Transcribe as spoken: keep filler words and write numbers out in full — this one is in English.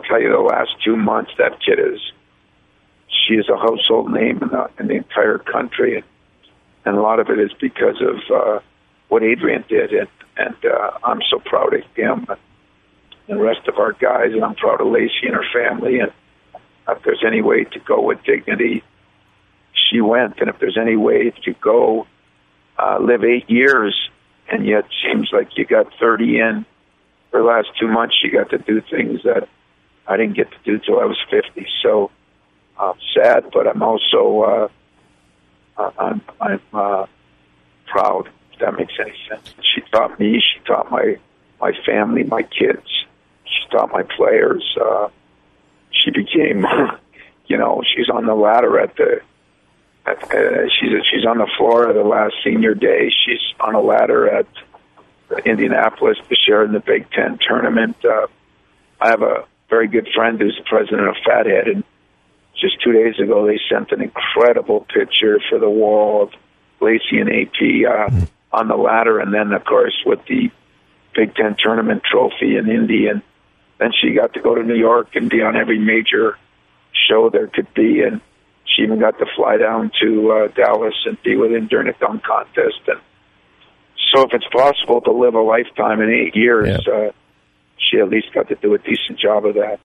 tell you, the last two months, that kid is, she is a household name in the, in the entire country. And, and a lot of it is because of uh, what Adrian did. And, and uh, I'm so proud of him and the rest of our guys. And I'm proud of Lacey and her family. And if there's any way to go with dignity, she went. And if there's any way to go uh, live eight years, and yet seems like you got thirty in, for the last two months you got to do things that I didn't get to do till I was fifty. So I'm sad, but I'm also uh, I'm, I'm uh, proud, if that makes any sense. She taught me, she taught my, my family, my kids, she taught my players. Uh, she became, you know, she's on the ladder at the, at, uh, she's she's on the floor of the last senior day. She's on a ladder at Indianapolis to share in the Big Ten tournament. Uh, I have a very good friend who's the president of Fathead, and just two days ago they sent an incredible picture for the wall of Lacey and A P uh, on the ladder, and then, of course, with the Big Ten tournament trophy in Indy. And then she got to go to New York and be on every major show there could be, and she even got to fly down to uh, Dallas and be with him during a dunk contest. And so if it's possible to live a lifetime in eight years, yeah. uh, she at least got to do a decent job of that.